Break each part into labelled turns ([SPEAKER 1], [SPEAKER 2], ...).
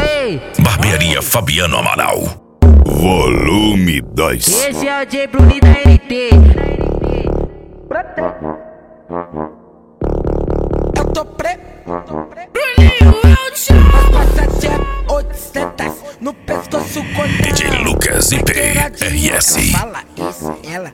[SPEAKER 1] Barbearia Fabiano Amaral. Volume 2.
[SPEAKER 2] Esse é o J Bruni da NT.
[SPEAKER 3] Eu tô preto.
[SPEAKER 2] Bruninho é o show.
[SPEAKER 3] Passa de 800 no pescoço cortado.
[SPEAKER 1] DJ Lucas IP RS.
[SPEAKER 3] Fala isso, ela.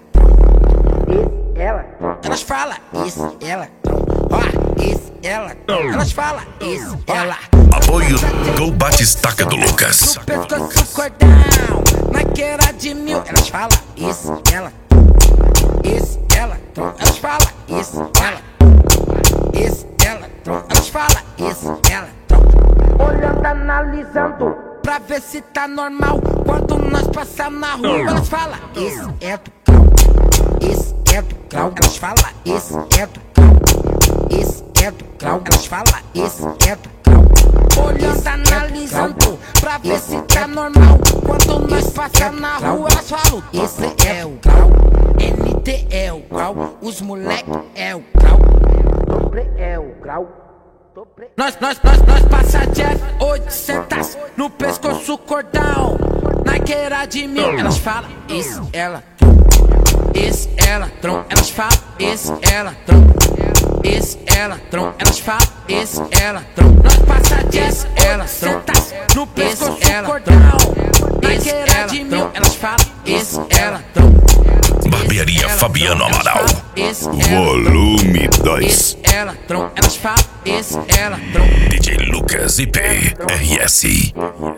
[SPEAKER 3] Elas falam isso, ela. Ó, isso, ela. Elas falam isso, ela.
[SPEAKER 1] Apoio Gol Batistaca do Lucas.
[SPEAKER 3] No pescoço cordão, naquela de 1000. Elas falam isso, ela. Isso, ela. Elas falam isso, ela. Isso, ela. Elas falam isso, ela. Olhando, analisando, pra ver se tá normal. Quando nós passamos na rua, elas falam isso é do grau. Isso é do grau. Elas falam isso é do grau. Isso é do grau. Elas falam isso é do grau. Olhando, analisando, pra ver se tá normal. Quando nós passamos na rua, elas falam isso é o grau. NT é o grau. Os moleque é o grau. Dobre é o grau. Nós passa de 800 no pescoço cordão, naquela de 1000. Elas falam isso, ela. Isso, ela, tron. Elas falam isso, ela, tron. Isso, ela, tron. Elas falam isso, ela, tron. Nós passa de 800 no pescoço cordão, naquela de 1000. Elas falam isso, ela, tron.
[SPEAKER 1] Barbearia Fabiano Amaral.
[SPEAKER 3] Volume
[SPEAKER 1] Volume 2.
[SPEAKER 3] ela, tron. Elas falam isso, ela, tron.
[SPEAKER 1] DJ Lucas IP RS.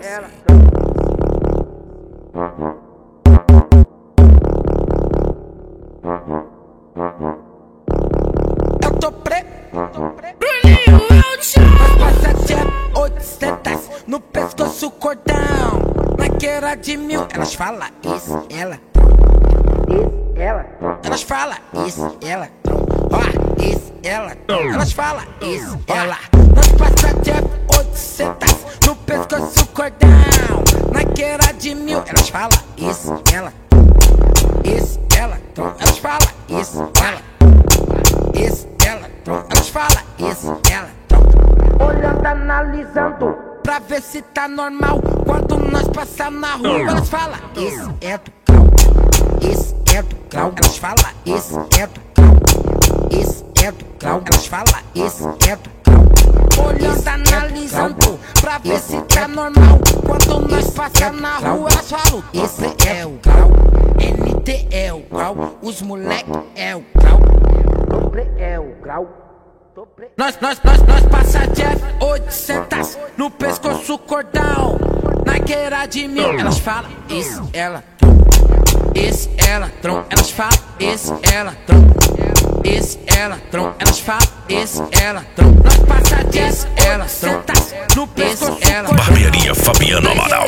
[SPEAKER 3] Eu tô preto.
[SPEAKER 2] Bruninho é o show.
[SPEAKER 3] Passa de 800 no pescoço cordão, naquela de 1000. Elas falam isso, ela. Isso, ela. Elas falam isso, ela. Ó, isso, ela. Elas falam isso, ela. Nós passa de 800 no pescoço cordão, naquela de 1000. Elas falam isso, ela. Isso, ela. Elas falam isso, ela. Isso, ela. Elas falam isso, ela. Olhando, analisando, pra ver se tá normal. Quando nós passamos na rua, elas falam isso é do grau. Isso é do grau. Elas falam isso é do grau. Isso é do grau. Elas falam isso é do grau. Olhando, analisando, pra ver se tá normal. Quando nós passamos na rua, elas falam isso é o grau. NT é o grau. Os moleque é o grau. Dobre é o grau. Nós passa de 800 no pescoço cordão, naquela de 1000. Elas falam isso, ela. Isso, ela, tron. Elas falam isso, ela, tron. Isso, ela, tron. Elas falam isso, ela, tron. Nós passa de 800 no pescoço cordão.
[SPEAKER 1] Barbearia Fabiano Amaral.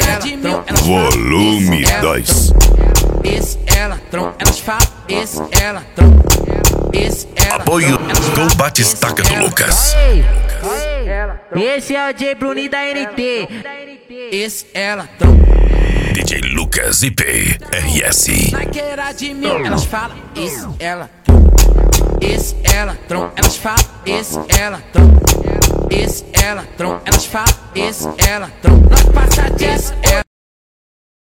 [SPEAKER 1] Volume 2.
[SPEAKER 3] Isso, ela, tron. Elas falam isso, ela, tron. Isso, ela.
[SPEAKER 1] Apoio Gol Batistaca do Lucas.
[SPEAKER 2] Esse é o J Bruni da NT.
[SPEAKER 3] Isso, ela, tron.
[SPEAKER 1] DJ Lucas IP RS.
[SPEAKER 3] Naquela de 1000. Elas falam isso, ela. Isso, ela, tron. Elas falam isso, ela, tron. Isso, ela, tron. Elas falam isso, ela, tron. Nós passa de